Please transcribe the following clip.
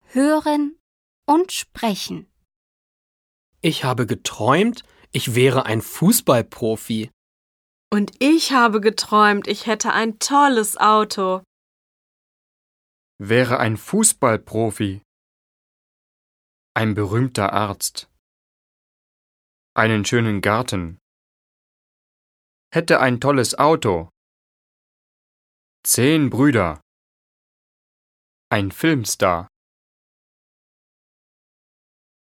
hören und sprechen. Ich habe geträumt, ich wäre ein Fußballprofi. Und ich habe geträumt, ich hätte ein tolles Auto. Wäre ein Fußballprofi. Ein berühmter Arzt. Einen schönen Garten. Hätte ein tolles Auto. 10 Brüder. Ein Filmstar.